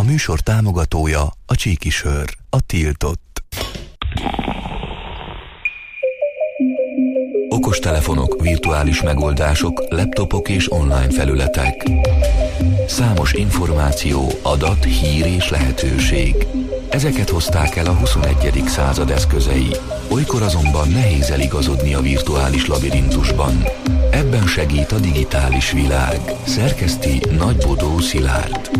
műsor támogatója a Csíki Sör, a tiltott. Okostelefonok, virtuális megoldások, laptopok és online felületek. Számos információ, adat, hír és lehetőség. Ezeket hozták el a 21. század eszközei. Olykor azonban nehéz eligazodni a virtuális labirintusban. Ebben segít a digitális világ. Szerkeszti Nagybodó Szilárd.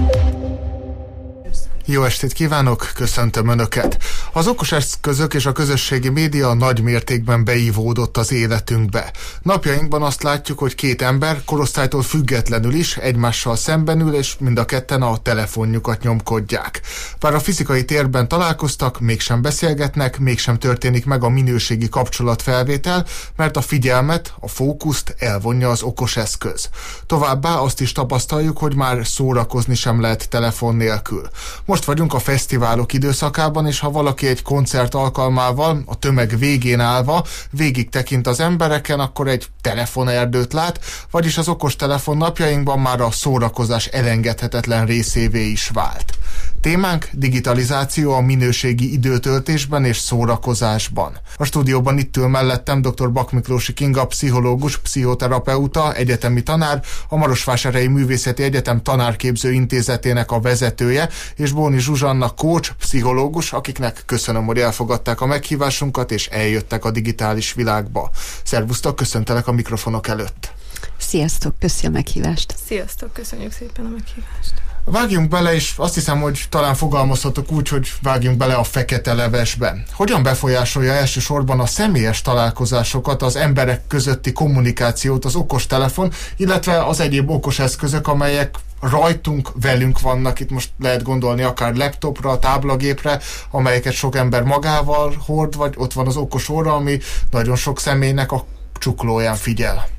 Jó estét kívánok, köszöntöm Önöket! Az okos eszközök és a közösségi média nagy mértékben beívódott az életünkbe. Napjainkban azt látjuk, hogy két ember korosztálytól függetlenül is egymással szemben ül, és mind a ketten a telefonjukat nyomkodják. Bár a fizikai térben találkoztak, mégsem beszélgetnek, mégsem történik meg a minőségi kapcsolatfelvétel, mert a figyelmet, a fókuszt elvonja az okos eszköz. Továbbá azt is tapasztaljuk, hogy már szórakozni sem lehet telefon nélkül. Most vagyunk a fesztiválok időszakában, és ha valaki egy koncert alkalmával, a tömeg végén állva végig tekint az embereken, akkor egy telefonerdőt lát, vagyis az okostelefon napjainkban már a szórakozás elengedhetetlen részévé is vált. Témánk digitalizáció a minőségi időtöltésben és szórakozásban. A stúdióban itt ül mellettem dr. Bak Miklósi Kinga, pszichológus, pszichoterapeuta, egyetemi tanár, a Marosvásárhelyi Művészeti Egyetem Tanárképző Intézetének a vezetője, és Bóni Zsuzsanna, coach, pszichológus, akiknek köszönöm, hogy elfogadták a meghívásunkat, és eljöttek a digitális világba. Szervusztok, köszöntelek a mikrofonok előtt. Sziasztok, köszi a meghívást. Sziasztok, köszönjük szépen a meghívást. Vágjunk bele, és azt hiszem, hogy talán fogalmazhatok úgy, hogy vágjunk bele a fekete levesbe. Hogyan befolyásolja elsősorban a személyes találkozásokat, az emberek közötti kommunikációt az okostelefon, illetve az egyéb okos eszközök, amelyek rajtunk, velünk vannak, itt most lehet gondolni akár laptopra, táblagépre, amelyeket sok ember magával hord, vagy ott van az okos óra, ami nagyon sok személynek a csuklóján figyel.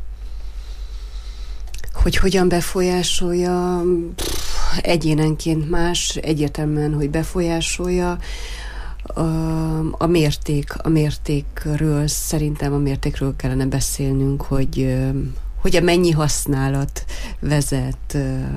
Hogy hogyan befolyásolja, egyénenként más, egyértelműen, hogy befolyásolja. A mértékről, szerintem a mértékről kellene beszélnünk, hogy a mennyi használat vezet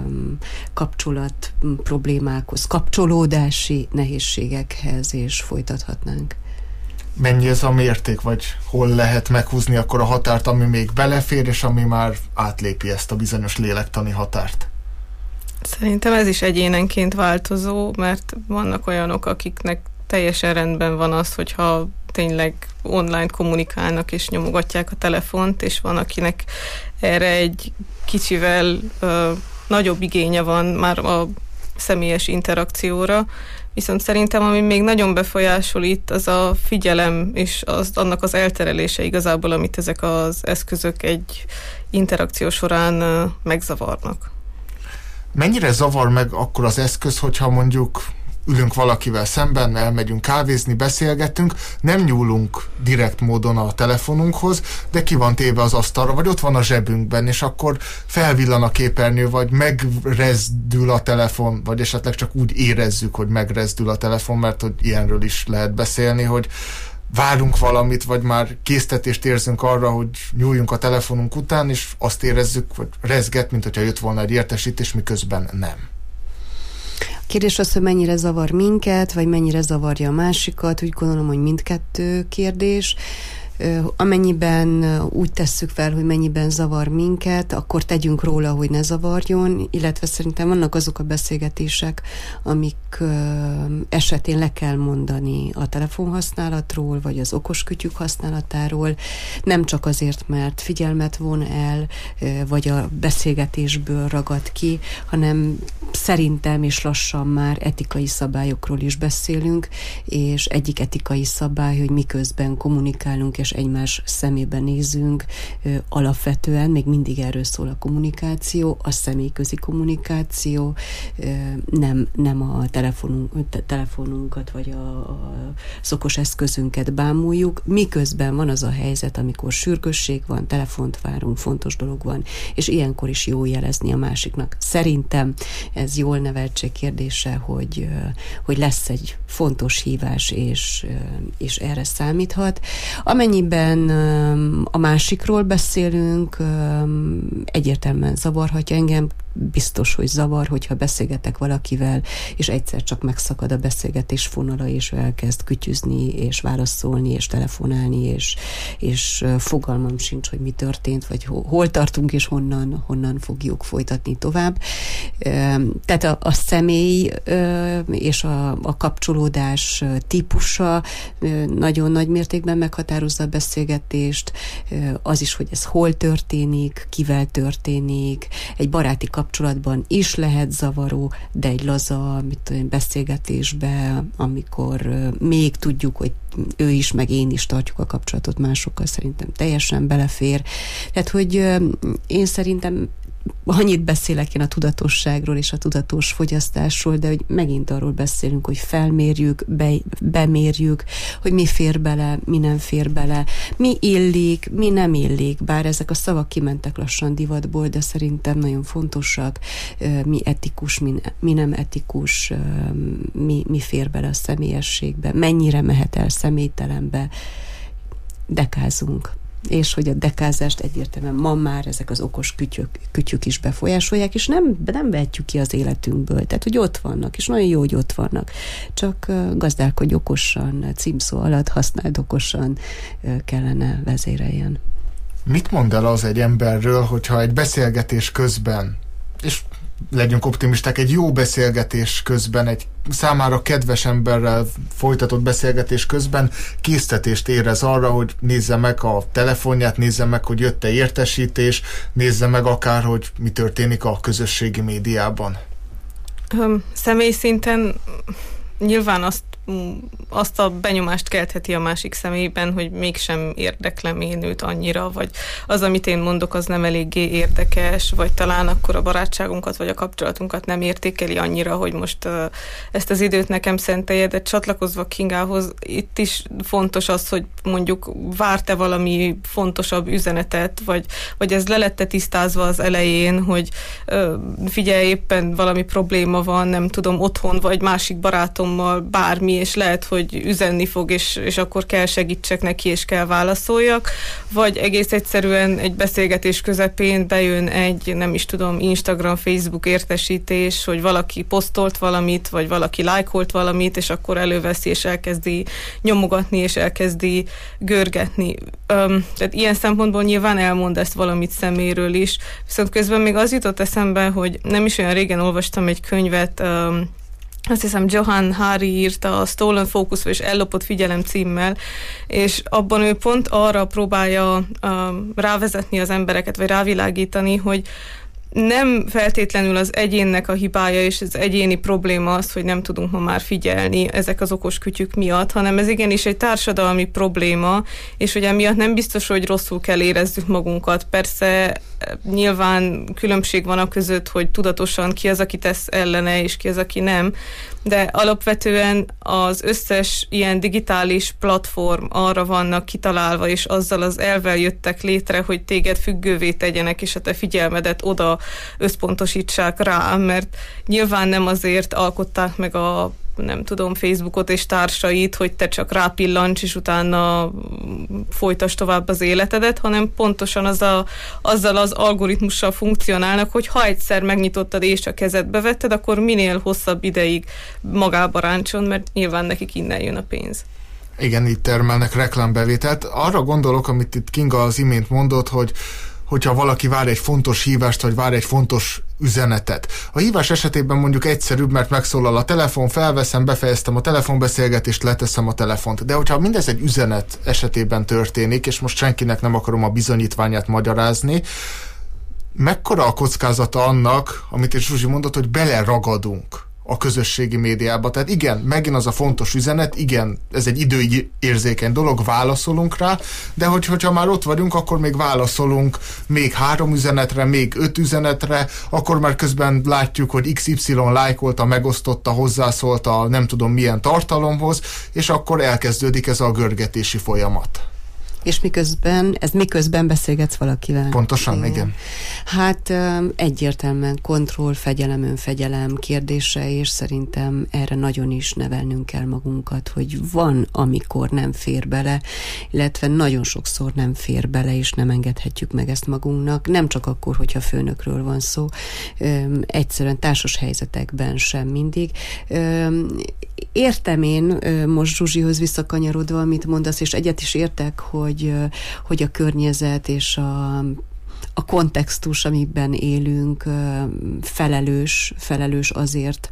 kapcsolat problémákhoz, kapcsolódási nehézségekhez, és folytathatnánk. Mennyi ez a mérték, vagy hol lehet meghúzni akkor a határt, ami még belefér, és ami már átlépi ezt a bizonyos lélektani határt? Szerintem ez is egyénenként változó, mert vannak olyanok, akiknek teljesen rendben van az, hogyha tényleg online kommunikálnak és nyomogatják a telefont, és van, akinek erre egy kicsivel nagyobb igénye van már a személyes interakcióra. Viszont szerintem, ami még nagyon befolyásol itt, az a figyelem és annak az elterelése igazából, amit ezek az eszközök egy interakció során megzavarnak. Mennyire zavar meg akkor az eszköz, hogyha mondjuk ülünk valakivel szemben, elmegyünk kávézni, beszélgetünk, nem nyúlunk direkt módon a telefonunkhoz, de ki van téve az asztalra, vagy ott van a zsebünkben, és akkor felvillan a képernyő, vagy megrezdül a telefon, vagy esetleg csak úgy érezzük, hogy megrezdül a telefon, mert hogy ilyenről is lehet beszélni, hogy várunk valamit, vagy már késztetést érzünk arra, hogy nyúljunk a telefonunk után, és azt érezzük, hogy rezget, mint hogyha jött volna egy értesítés, miközben nem. Kérdés az, hogy mennyire zavar minket, vagy mennyire zavarja a másikat. Úgy gondolom, hogy mindkettő kérdés. Amennyiben úgy tesszük fel, hogy mennyiben zavar minket, akkor tegyünk róla, hogy ne zavarjon, illetve szerintem vannak azok a beszélgetések, amik esetén le kell mondani a telefonhasználatról, vagy az okoskutyuk használatáról, nem csak azért, mert figyelmet von el, vagy a beszélgetésből ragad ki, hanem szerintem és lassan már etikai szabályokról is beszélünk, és egyik etikai szabály, hogy miközben kommunikálunk és egymás szemébe nézünk, alapvetően még mindig erről szól a kommunikáció, a személyközi kommunikáció, nem a telefonunkat vagy az okos eszközünket bámuljuk, miközben van az a helyzet, amikor sürgősség van, telefont várunk, fontos dolog van, és ilyenkor is jó jelezni a másiknak. Szerintem ez jól neveltség kérdése, hogy lesz egy fontos hívás, és erre számíthat. Amennyiben Amennyiben a másikról beszélünk, egyértelműen zavarhatja engem, biztos, hogy zavar, hogyha beszélgetek valakivel, és egyszer csak megszakad a beszélgetés fonala, és ő elkezd kütyüzni, és válaszolni, és telefonálni, és fogalmam sincs, hogy mi történt, vagy hol tartunk, és honnan fogjuk folytatni tovább. Tehát a személy és a kapcsolódás típusa nagyon nagy mértékben meghatározza a beszélgetést, az is, hogy ez hol történik, kivel történik, egy baráti kapcsolatban is lehet zavaró, de egy laza beszélgetésben, amikor még tudjuk, hogy ő is, meg én is tartjuk a kapcsolatot másokkal, szerintem teljesen belefér. Tehát, hogy én szerintem annyit beszélek én a tudatosságról és a tudatos fogyasztásról, de hogy megint arról beszélünk, hogy felmérjük, bemérjük, hogy mi fér bele, mi nem fér bele, mi illik, mi nem illik, bár ezek a szavak kimentek lassan divatból, de szerintem nagyon fontosak, mi etikus, mi nem etikus, mi fér bele a személyességbe, mennyire mehet el személytelenbe, dekázunk. És hogy a dekázást egyértelműen ma már ezek az okos kütyük is befolyásolják, és nem vetjük ki az életünkből. Tehát, hogy ott vannak, és nagyon jó, hogy ott vannak. Csak gazdálkodj okosan, címszó alatt használd okosan, kellene vezéreljen. Mit mond el az egy emberről, hogyha egy beszélgetés közben, és legyünk optimisták, egy jó beszélgetés közben, egy számára kedves emberrel folytatott beszélgetés közben késztetést érez arra, hogy nézze meg a telefonját, nézze meg, hogy jött-e értesítés, nézze meg akár, hogy mi történik a közösségi médiában. Személy szinten nyilván azt a benyomást keltheti a másik személyben, hogy mégsem érdeklem én őt annyira, vagy az, amit én mondok, az nem eléggé érdekes, vagy talán akkor a barátságunkat, vagy a kapcsolatunkat nem értékeli annyira, hogy most ezt az időt nekem szentelje, de csatlakozva Kingához, itt is fontos az, hogy mondjuk várt-e valami fontosabb üzenetet, vagy ez le lett tisztázva az elején, hogy figyelj, éppen valami probléma van, nem tudom, otthon, vagy másik barátommal, bármi, és lehet, hogy üzenni fog, és akkor kell segítsek neki, és kell válaszoljak, vagy egész egyszerűen egy beszélgetés közepén bejön egy, nem is tudom, Instagram, Facebook értesítés, hogy valaki posztolt valamit, vagy valaki lájkolt valamit, és akkor előveszi, és elkezdi nyomogatni, és elkezdi görgetni. Tehát ilyen szempontból nyilván elmond ezt valamit szeméről is, viszont közben még az jutott eszembe, hogy nem is olyan régen olvastam egy könyvet, azt hiszem Johann Hari írta, a Stolen Focus és Ellopott figyelem címmel, és abban ő pont arra próbálja rávezetni az embereket, vagy rávilágítani, hogy nem feltétlenül az egyénnek a hibája és az egyéni probléma az, hogy nem tudunk ma már figyelni ezek az okos kütyük miatt, hanem ez igenis egy társadalmi probléma, és hogy emiatt nem biztos, hogy rosszul kell érezzük magunkat. Persze nyilván különbség van a között, hogy tudatosan ki az, aki tesz ellene, és ki az, aki nem, de alapvetően az összes ilyen digitális platform arra vannak kitalálva, és azzal az elvvel jöttek létre, hogy téged függővé tegyenek, és a te figyelmedet oda összpontosítsák rá, mert nyilván nem azért alkották meg a nem tudom, Facebookot és társait, hogy te csak rápillancs, és utána folytasd tovább az életedet, hanem pontosan azzal az algoritmussal funkcionálnak, hogy ha egyszer megnyitottad és a kezedbe vetted, akkor minél hosszabb ideig magába ráncson, mert nyilván nekik innen jön a pénz. Igen, itt termelnek reklámbevételt. Arra gondolok, amit itt Kinga az imént mondott, hogyha valaki vár egy fontos hívást, vagy vár egy fontos üzenetet. A hívás esetében mondjuk egyszerűbb, mert megszólal a telefon, felveszem, befejeztem a telefonbeszélgetést, leteszem a telefont. De hogyha mindez egy üzenet esetében történik, és most senkinek nem akarom a bizonyítványát magyarázni, mekkora a kockázata annak, amit és Zsuzsi mondott, hogy beleragadunk a közösségi médiába. Tehát igen, megint az a fontos üzenet, igen, ez egy időérzékeny dolog, válaszolunk rá, de hogyha már ott vagyunk, akkor még válaszolunk még 3 üzenetre, még 5 üzenetre, akkor már közben látjuk, hogy XY lájkolta, megosztotta, hozzászólta, nem tudom milyen tartalomhoz, és akkor elkezdődik ez a görgetési folyamat. És miközben beszélgetsz valakivel. Pontosan, igen. Hát egyértelműen kontroll, fegyelem, önfegyelem kérdése, és szerintem erre nagyon is nevelnünk kell magunkat, hogy van, amikor nem fér bele, illetve nagyon sokszor nem fér bele, és nem engedhetjük meg ezt magunknak. Nem csak akkor, hogyha főnökről van szó, egyszerűen társas helyzetekben sem mindig. Értem én most Zsuzsihoz visszakanyarodva, amit mondasz, és egyet is értek, hogy a környezet és a kontextus, amiben élünk, felelős azért,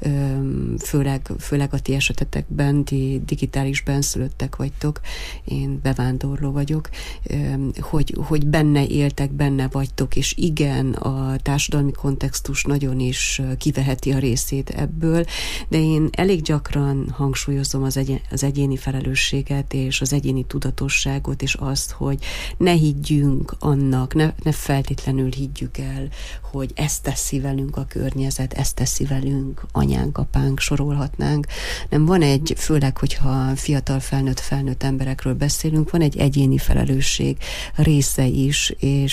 főleg a ti esetetekben, ti digitális benszülöttek vagytok, én bevándorló vagyok, hogy benne éltek, benne vagytok, és igen, a társadalmi kontextus nagyon is kiveheti a részét ebből, de én elég gyakran hangsúlyozom az egyéni felelősséget, és az egyéni tudatosságot, és azt, hogy ne higgyünk annak, ne feltétlenül higgyük el, hogy ezt teszi velünk a környezet, ezt teszi velünk anyánk, apánk, sorolhatnánk. Nem, van főleg, hogyha fiatal felnőtt emberekről beszélünk, van egy egyéni felelősség része is,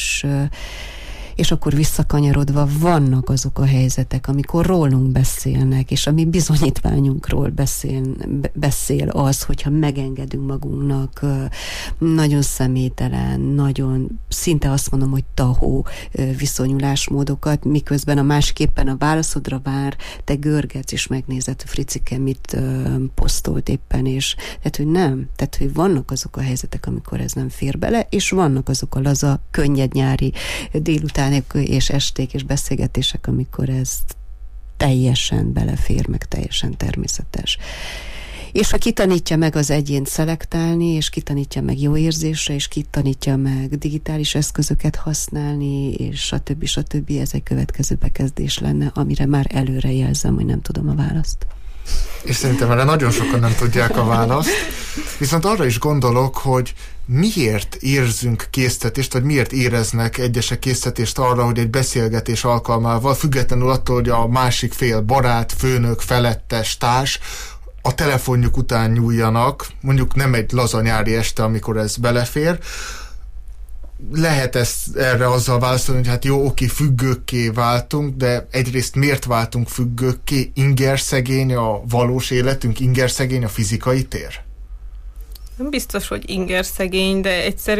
és akkor visszakanyarodva vannak azok a helyzetek, amikor rólunk beszélnek, és ami bizonyítványunkról beszél az, hogyha megengedünk magunknak nagyon személytelen, nagyon szinte azt mondom, hogy tahó viszonyulásmódokat, miközben a másképpen a válaszodra vár, te görgetsz és megnézed, Fricike mit posztolt éppen, és tehát, hogy nem. Tehát, hogy vannak azok a helyzetek, amikor ez nem fér bele, és vannak azok a laza, könnyed nyári délután és esték és beszélgetések, amikor ez teljesen belefér, meg teljesen természetes. És ha kitanítja meg az egyént szelektálni, és kitanítja meg jó érzésre, és kitanítja meg digitális eszközöket használni, és stb. Ez egy következő bekezdés lenne, amire már előre jelzem, hogy nem tudom a választ. És szerintem erre nagyon sokan nem tudják a választ. Viszont arra is gondolok, hogy miért érzünk késztetést, vagy miért éreznek egyesek késztetést arra, hogy egy beszélgetés alkalmával, függetlenül attól, hogy a másik fél barát, főnök, felettes, társ, a telefonjuk után nyúljanak, mondjuk nem egy laza nyári este, amikor ez belefér. Lehet ezt erre azzal válaszolni, hogy hát jó, oké, függőkké váltunk, de egyrészt miért váltunk függőkké? Ingerszegény a valós életünk, ingerszegény a fizikai tér? Nem biztos, hogy ingerszegény, de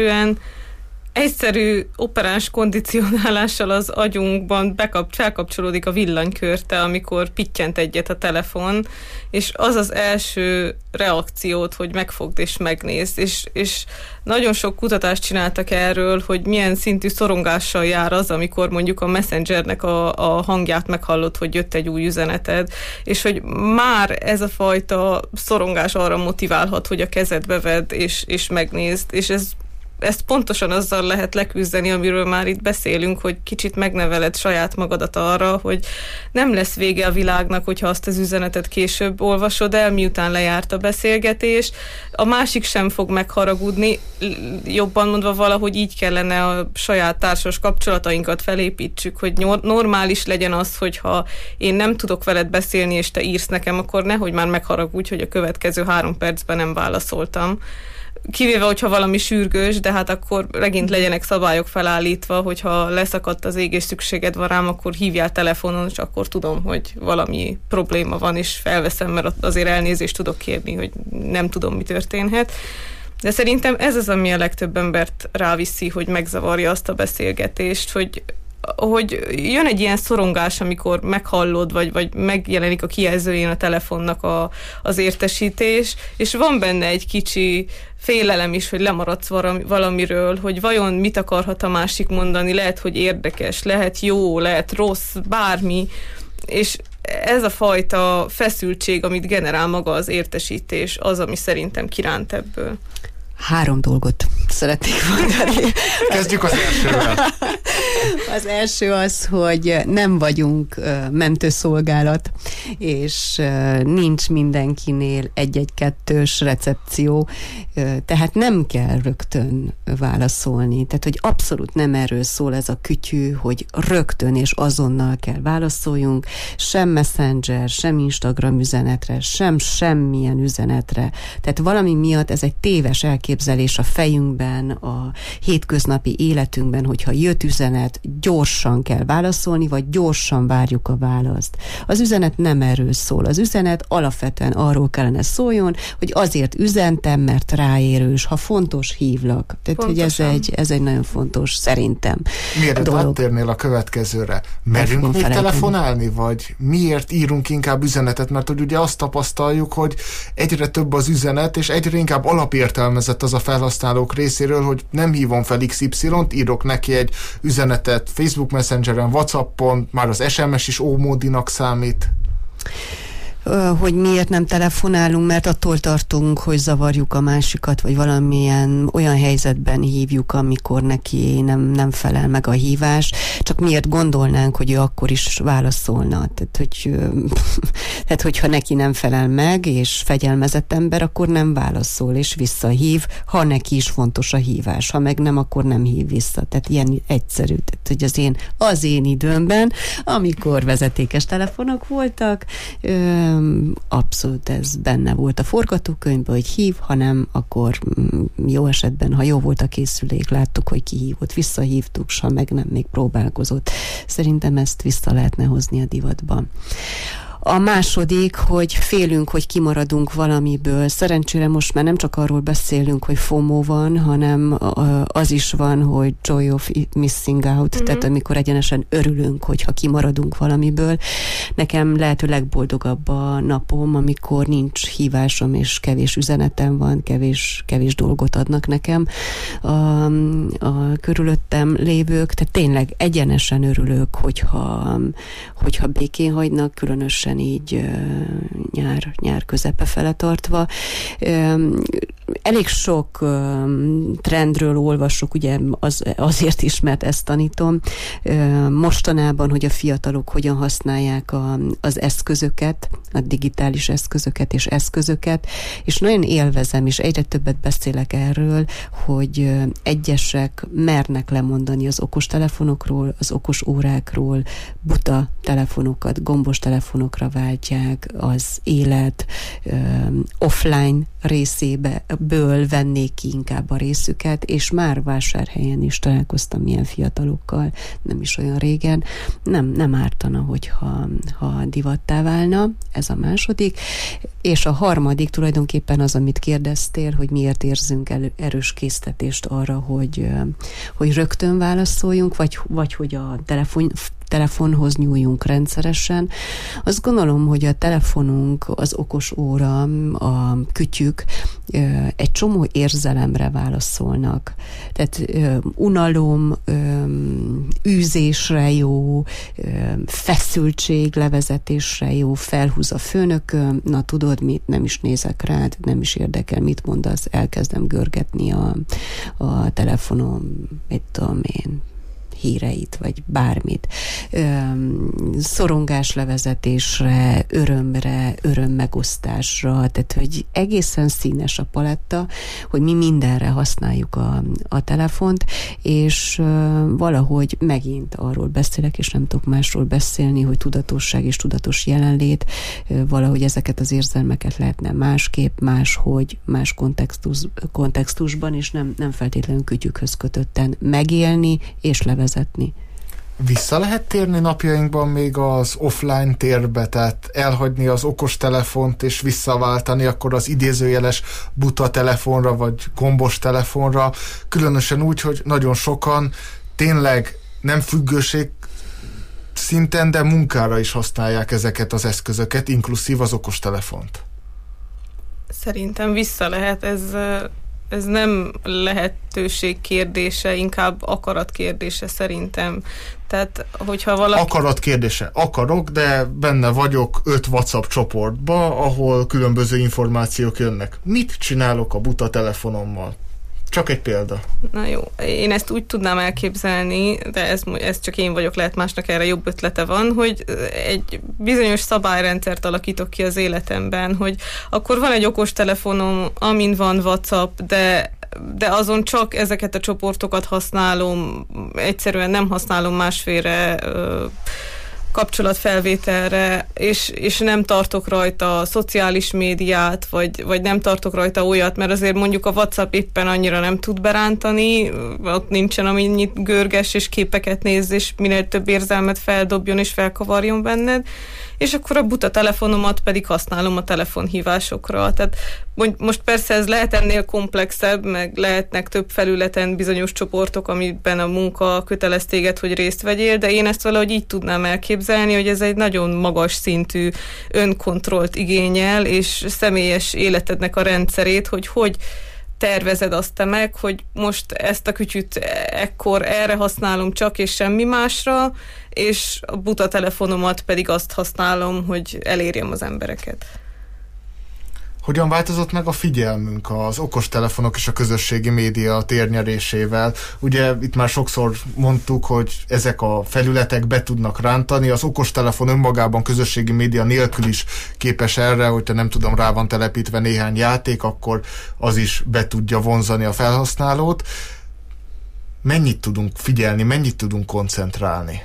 egyszerű operáns kondicionálással az agyunkban felkapcsolódik a villanykörte, amikor pittyent egyet a telefon, és az első reakciót, hogy megfogd és megnézd, és nagyon sok kutatást csináltak erről, hogy milyen szintű szorongással jár az, amikor mondjuk a Messengernek a hangját meghallod, hogy jött egy új üzeneted, és hogy már ez a fajta szorongás arra motiválhat, hogy a kezedbe vedd és megnézd, és ezt pontosan azzal lehet leküzdeni, amiről már itt beszélünk, hogy kicsit megneveled saját magadat arra, hogy nem lesz vége a világnak, hogyha azt az üzenetet később olvasod el, miután lejárt a beszélgetés. A másik sem fog megharagudni, jobban mondva valahogy így kellene a saját társas kapcsolatainkat felépítsük, hogy normális legyen az, hogyha én nem tudok veled beszélni, és te írsz nekem, akkor nehogy már megharagudj, hogy a következő 3 percben nem válaszoltam. Kivéve, hogyha valami sürgős, de hát akkor megint legyenek szabályok felállítva, hogyha leszakadt az ég és szükséged van rám, akkor hívjál telefonon, és akkor tudom, hogy valami probléma van, és felveszem, mert azért elnézést tudok kérni, hogy nem tudom, mi történhet. De szerintem ez az, ami a legtöbb embert ráviszi, hogy megzavarja azt a beszélgetést, hogy jön egy ilyen szorongás, amikor meghallod, vagy megjelenik a kijelzőjén a telefonnak az értesítés, és van benne egy kicsi félelem is, hogy lemaradsz valamiről, hogy vajon mit akarhat a másik mondani, lehet, hogy érdekes, lehet jó, lehet rossz, bármi, és ez a fajta feszültség, amit generál maga az értesítés, az, ami szerintem kiránt ebből. 3 dolgot szeretnék mondani. Kezdjük az elsővel. Az első az, hogy nem vagyunk mentőszolgálat, és nincs mindenkinél 112-ös recepció, tehát nem kell rögtön válaszolni. Tehát, hogy abszolút nem erről szól ez a kütyű, hogy rögtön és azonnal kell válaszoljunk, sem Messenger, sem Instagram üzenetre, sem semmilyen üzenetre. Tehát valami miatt ez egy téves elképzelés a fejünkben, a hétköznapi életünkben, hogyha jött üzenet, gyorsan kell válaszolni, vagy gyorsan várjuk a választ. Az üzenet nem erről szól. Az üzenet alapvetően arról kellene szóljon, hogy azért üzentem, mert ráérős, ha fontos, hívlak. Tehát, hogy ez egy nagyon fontos, szerintem. Miért áttérnél a következőre? Merünk még telefonálni, vagy miért írunk inkább üzenetet? Mert hogy ugye azt tapasztaljuk, hogy egyre több az üzenet, és egyre inkább alapértelmezett az a felhasználók részéről, hogy nem hívom fel XY-t, írok neki egy üzenetet Facebook Messengeren, WhatsAppon, már az SMS is ómódinak számít. Hogy miért nem telefonálunk, mert attól tartunk, hogy zavarjuk a másikat, vagy valamilyen olyan helyzetben hívjuk, amikor neki nem felel meg a hívás. Csak miért gondolnánk, hogy ő akkor is válaszolna. Tehát, hogyha neki nem felel meg, és fegyelmezett ember, akkor nem válaszol, és visszahív, ha neki is fontos a hívás. Ha meg nem, akkor nem hív vissza. Tehát ilyen egyszerű. Tehát, hogy az én időmben, amikor vezetékes telefonok voltak, abszolút ez benne volt a forgatókönyvben, hogy hív, ha nem, akkor jó esetben, ha jó volt a készülék, láttuk, hogy kihívott, visszahívtuk, ha meg nem, még próbálkozott. Szerintem ezt vissza lehetne hozni a divatban. A második, hogy félünk, hogy kimaradunk valamiből. Szerencsére most már nem csak arról beszélünk, hogy FOMO van, hanem az is van, hogy joy of missing out, tehát amikor egyenesen örülünk, hogyha kimaradunk valamiből. Nekem lehető legboldogabb a napom, amikor nincs hívásom, és kevés üzenetem van, kevés dolgot adnak nekem a körülöttem lévők, tehát tényleg egyenesen örülök, hogyha békén hagynak, különösen így nyár közepe fele tartva. Elég sok trendről olvasok, ugye azért is, mert ezt tanítom. Mostanában, hogy a fiatalok hogyan használják az eszközöket, a digitális eszközöket, és nagyon élvezem, és egyre többet beszélek erről, hogy egyesek mernek lemondani az okostelefonokról, az okos órákról, buta telefonokat, gombos telefonokra váltják, az élet offline részéből vennék ki inkább a részüket, és már Vásárhelyen is találkoztam ilyen fiatalokkal, nem is olyan régen. Nem ártana, hogyha divattá válna, ez a második. És a harmadik tulajdonképpen az, amit kérdeztél, hogy miért érzünk erős késztetést arra, hogy rögtön válaszoljunk, vagy hogy a telefonhoz nyúljunk rendszeresen. Azt gondolom, hogy a telefonunk, az okos óra, a kütyük egy csomó érzelemre válaszolnak. Tehát unalom, űzésre jó, feszültség levezetésre jó, felhúz a főnököm, na tudod mit, nem is nézek rád, nem is érdekel, mit mondasz, elkezdem görgetni a telefonom, mit tudom én, híreit, vagy bármit. Szorongás levezetésre, örömmegosztásra, tehát, hogy egészen színes a paletta, hogy mi mindenre használjuk a telefont, és valahogy megint arról beszélek, és nem tudok másról beszélni, hogy tudatosság és tudatos jelenlét, valahogy ezeket az érzelmeket lehetne másképp, máshogy, más kontextusban, és nem feltétlenül kütyükhöz kötötten megélni és levezetni. Vissza lehet térni napjainkban még az offline térbe, tehát elhagyni az okostelefont és visszaváltani akkor az idézőjeles buta telefonra vagy gombos telefonra, különösen úgy, hogy nagyon sokan tényleg nem függőség szinten, de munkára is használják ezeket az eszközöket, inkluszív az okostelefont. Szerintem vissza lehet, ez nem lehetőség kérdése, inkább akarat kérdése szerintem. Tehát, hogyha valaki... Akarat kérdése. Akarok, de benne vagyok 5 WhatsApp csoportba, ahol különböző információk jönnek. Mit csinálok a buta telefonommal? Csak egy példa. Na jó, én ezt úgy tudnám elképzelni, de ez csak én vagyok, lehet másnak erre jobb ötlete van, hogy egy bizonyos szabályrendszert alakítok ki az életemben, hogy akkor van egy okostelefonom, amin van WhatsApp, de azon csak ezeket a csoportokat használom, egyszerűen nem használom másfélre kapcsolatfelvételre, és nem tartok rajta szociális médiát, vagy nem tartok rajta olyat, mert azért mondjuk a WhatsApp éppen annyira nem tud berántani, ott nincsen amennyit görges, és képeket néz, és minél több érzelmet feldobjon, és felkavarjon benned, és akkor a buta telefonomat pedig használom a telefonhívásokra. Tehát most persze ez lehet ennél komplexebb, meg lehetnek több felületen bizonyos csoportok, amiben a munka kötelez téged, hogy részt vegyél, de én ezt valahogy így tudnám elképzelni, hogy ez egy nagyon magas szintű önkontrollt igényel, és személyes életednek a rendszerét, hogy tervezed azt te meg, hogy most ezt a kütyüt ekkor erre használom csak, és semmi másra, és a buta telefonomat pedig azt használom, hogy elérjem az embereket. Hogyan változott meg a figyelmünk az okostelefonok és a közösségi média térnyerésével? Ugye itt már sokszor mondtuk, hogy ezek a felületek be tudnak rántani, az okostelefon önmagában közösségi média nélkül is képes erre, hogyha nem tudom, rá van telepítve néhány játék, akkor az is be tudja vonzani a felhasználót. Mennyit tudunk figyelni, mennyit tudunk koncentrálni?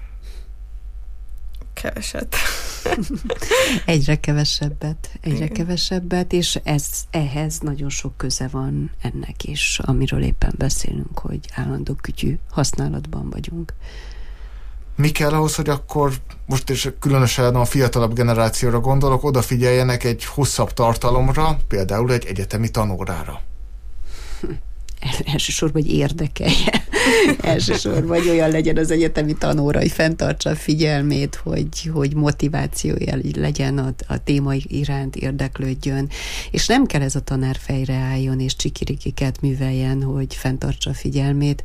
Keveset. Egyre kevesebbet, és ehhez nagyon sok köze van ennek is, amiről éppen beszélünk, hogy állandó kütyű használatban vagyunk. Mi kell ahhoz, hogy akkor, most és különösen a fiatalabb generációra gondolok, odafigyeljenek egy hosszabb tartalomra, például egy egyetemi tanórára? Elsősorban, hogy érdekelje. Elsősorban, hogy olyan legyen az egyetemi tanóra, hogy fenntartsa a figyelmét, hogy motivációja legyen a téma iránt, érdeklődjön. És nem kell ez a tanár fejre álljon, és csikirikiket műveljen, hogy fenntartsa a figyelmét.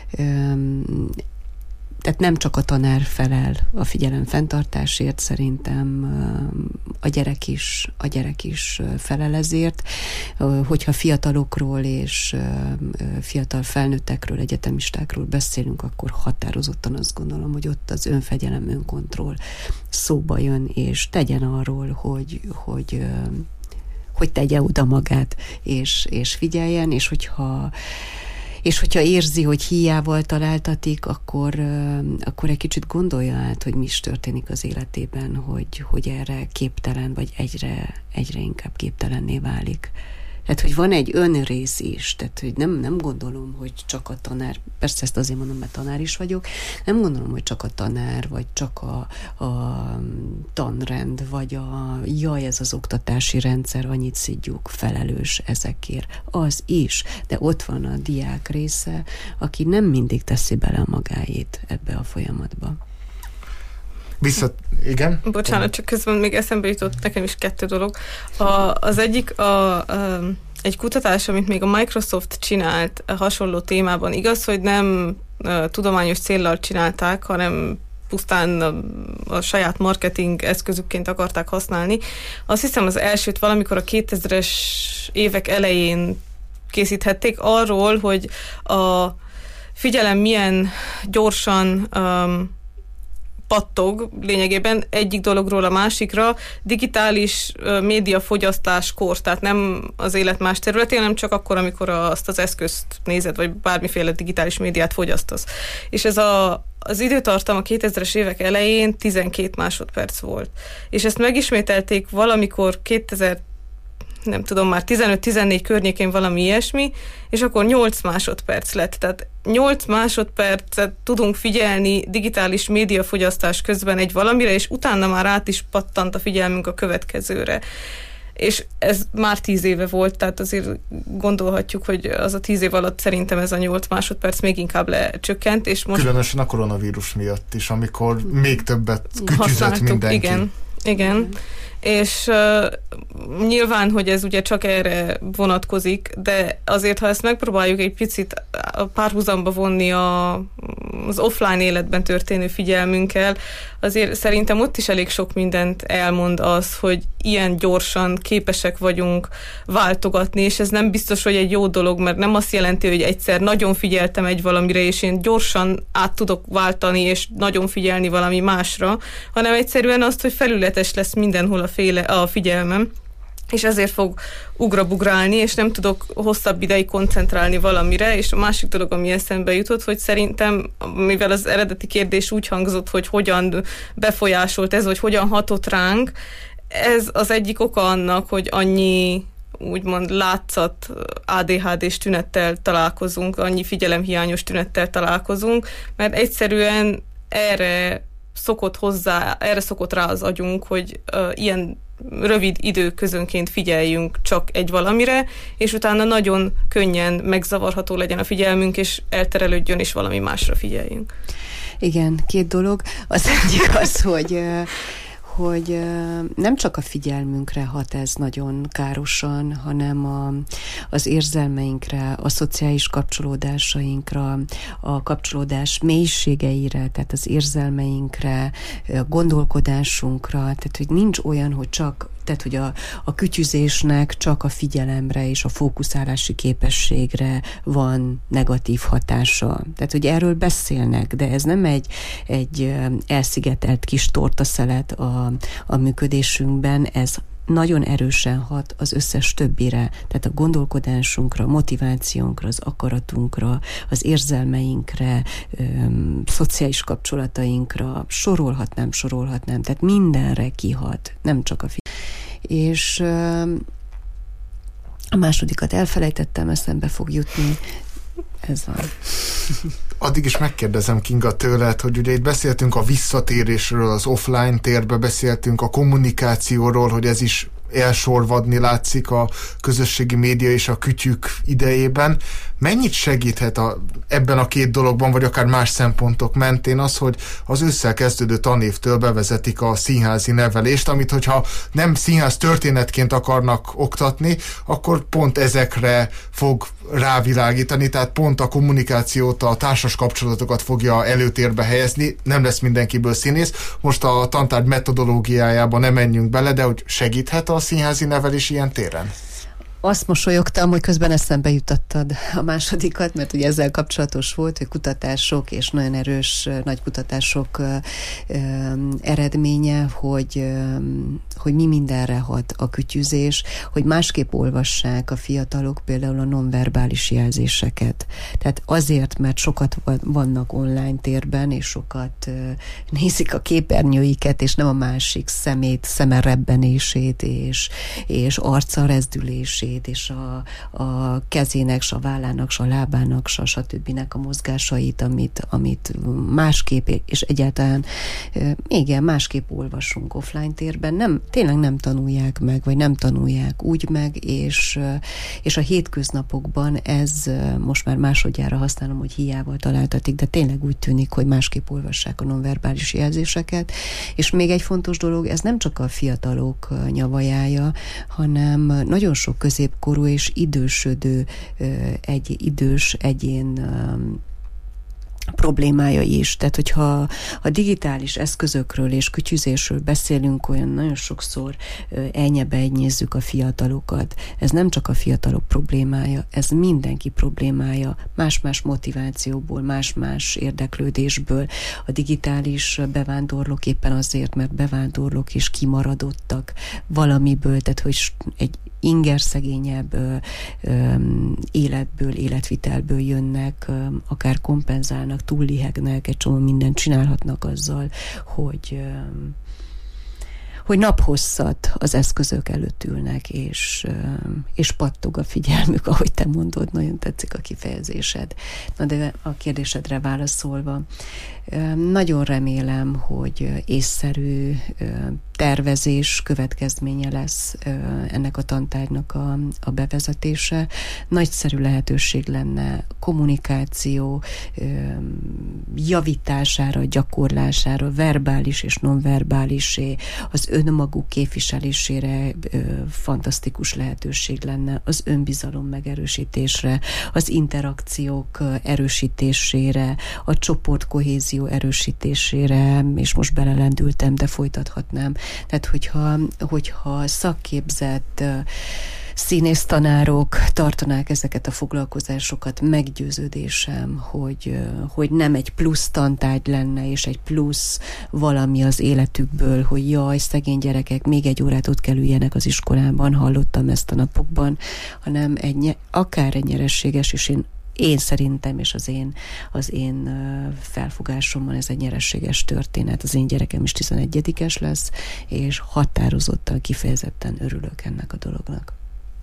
Tehát nem csak a tanár felel a figyelem fenntartásért, szerintem a gyerek is felel ezért. Hogyha fiatalokról és fiatal felnőttekről, egyetemistákról beszélünk, akkor határozottan azt gondolom, hogy ott az önfegyelem, önkontroll szóba jön, és tegyen arról, hogy tegye oda magát, és figyeljen, és hogyha érzi, hogy híjával találtatik, akkor egy kicsit gondolja át, hogy mi is történik az életében, hogy erre képtelen, vagy egyre inkább képtelenné válik. Tehát, hogy van egy önrész is, tehát, hogy nem gondolom, hogy csak a tanár, persze ezt azért mondom, mert tanár is vagyok, nem gondolom, hogy csak a tanár, vagy csak a tanrend, vagy ez az oktatási rendszer, annyit szidjuk, felelős ezekért. Az is, de ott van a diák része, aki nem mindig teszi bele a magáét ebbe a folyamatba. Igen? Bocsánat, csak közben még eszembe jutott nekem is 2 dolog. Az egyik egy kutatás, amit még a Microsoft csinált hasonló témában. Igaz, hogy nem tudományos céllal csinálták, hanem pusztán a saját marketing eszközükként akarták használni. Azt hiszem az elsőt valamikor a 2000-es évek elején készíthették arról, hogy a figyelem milyen gyorsan pattog lényegében egyik dologról a másikra, digitális médiafogyasztáskor, tehát nem az élet más területén, hanem csak akkor, amikor azt az eszközt nézed, vagy bármiféle digitális médiát fogyasztasz. És ez az időtartam a 2000-es évek elején 12 másodperc volt. És ezt megismételték valamikor 15-14 környékén valami ilyesmi, és akkor 8 másodperc lett. Tehát 8 másodpercet tudunk figyelni digitális médiafogyasztás közben egy valamire, és utána már át is pattant a figyelmünk a következőre. És ez már 10 éve volt, tehát azért gondolhatjuk, hogy az a 10 év alatt szerintem ez a 8 másodperc még inkább lecsökkent. És most különösen a koronavírus miatt is, amikor még többet kütyüzött mindenki. Igen. És nyilván, hogy ez ugye csak erre vonatkozik, de azért, ha ezt megpróbáljuk egy picit párhuzamba vonni az offline életben történő figyelmünkkel, azért szerintem ott is elég sok mindent elmond az, hogy ilyen gyorsan képesek vagyunk váltogatni, és ez nem biztos, hogy egy jó dolog, mert nem azt jelenti, hogy egyszer nagyon figyeltem egy valamire, és én gyorsan át tudok váltani, és nagyon figyelni valami másra, hanem egyszerűen azt, hogy felületes lesz mindenhol a figyelmem, és ezért fog ugrabugrálni, és nem tudok hosszabb ideig koncentrálni valamire, és a másik dolog, ami eszembe jutott, hogy szerintem, mivel az eredeti kérdés úgy hangzott, hogy hogyan befolyásolt ez, vagy hogyan hatott ránk, ez az egyik oka annak, hogy annyi úgymond látszat ADHD-s tünettel találkozunk, annyi figyelemhiányos tünettel találkozunk, mert egyszerűen erre szokott rá az agyunk, hogy ilyen rövid időközönként figyeljünk csak egy valamire, és utána nagyon könnyen megzavarható legyen a figyelmünk, és elterelődjön, és valami másra figyeljünk. Igen, két dolog. Az egyik az, hogy nem csak a figyelmünkre hat ez nagyon károsan, hanem az érzelmeinkre, a szociális kapcsolódásainkra, a kapcsolódás mélységeire, tehát az érzelmeinkre, a gondolkodásunkra, tehát hogy nincs olyan, hogy tehát, hogy a kütyüzésnek csak a figyelemre és a fókuszálási képességre van negatív hatása. Tehát, hogy erről beszélnek, de ez nem egy elszigetelt kis tortaszelet a működésünkben, ez nagyon erősen hat az összes többire, tehát a gondolkodásunkra, a motivációnkra, az akaratunkra, az érzelmeinkre, szociális kapcsolatainkra, sorolhatnám, tehát mindenre kihat, nem csak a és a másodikat elfelejtettem, eszembe fog jutni. Ez van. Addig is megkérdezem, Kinga, tőled, hogy ugye itt beszéltünk a visszatérésről, az offline térbe beszéltünk, a kommunikációról, hogy ez is elsorvadni látszik a közösségi média és a kütyük idejében. Mennyit segíthet ebben a két dologban, vagy akár más szempontok mentén az, hogy az ősszel kezdődő tanévtől bevezetik a színházi nevelést, amit hogyha nem színház történetként akarnak oktatni, akkor pont ezekre fog rávilágítani, tehát pont a kommunikációt, a társas kapcsolatokat fogja előtérbe helyezni, nem lesz mindenkiből színész. Most a tantárgy metodológiájába nem menjünk bele, de hogy segíthet a színházi nevelés ilyen téren? Azt mosolyogtam, hogy közben eszembe jutottad a másodikat, mert ugye ezzel kapcsolatos volt, hogy kutatások és nagyon erős nagy kutatások eredménye, hogy mi mindenre hat a kütyüzés, hogy másképp olvassák a fiatalok például a nonverbális jelzéseket. Tehát azért, mert sokat vannak online térben, és sokat nézik a képernyőiket, és nem a másik szeme rebbenését, és arca rezdülését, és a kezének, s a vállának, s a lábának, stb. A mozgásait, amit másképp, és egyáltalán igen, másképp olvasunk offline térben. Tényleg nem tanulják meg, vagy nem tanulják úgy meg, és a hétköznapokban ez most már másodjára használom, hogy hiával találtatik, de tényleg úgy tűnik, hogy másképp olvassák a nonverbális jelzéseket. És még egy fontos dolog, ez nem csak a fiatalok nyavajája, hanem nagyon sok középkorú és idősödő idős egyén problémája is. Tehát, hogyha a digitális eszközökről és kütyüzésről beszélünk, olyan nagyon sokszor elnyebejnyézzük a fiatalokat. Ez nem csak a fiatalok problémája, ez mindenki problémája, más-más motivációból, más-más érdeklődésből. A digitális bevándorlók éppen azért, mert bevándorlók és kimaradottak valamiből, tehát, hogy egy ingerszegényebb életvitelből jönnek, akár kompenzálnak, túllihegnek, egy csomó mindent csinálhatnak azzal, hogy naphosszat az eszközök előtt ülnek, és pattog a figyelmük, ahogy te mondod, nagyon tetszik a kifejezésed. Na de a kérdésedre válaszolva, nagyon remélem, hogy észszerű tervezés következménye lesz ennek a tantárgynak a bevezetése. Nagyszerű lehetőség lenne kommunikáció javítására, gyakorlására, verbális és nonverbálisé, az önmaguk képviselésére fantasztikus lehetőség lenne, az önbizalom megerősítésre, az interakciók erősítésére, a csoportkohézió erősítésére, és most belelendültem, de folytathatnám. Tehát, hogyha szakképzett színésztanárok tartanák ezeket a foglalkozásokat, meggyőződésem, hogy nem egy plusz tantárgy lenne, és egy plusz valami az életükből, hogy jaj, szegény gyerekek, még egy órát ott kell üljenek az iskolában, hallottam ezt a napokban, hanem akár egy nyerességes, és én szerintem, és az én felfogásomban ez egy nyerességes történet. Az én gyerekem is 11-es lesz, és határozottan, kifejezetten örülök ennek a dolognak.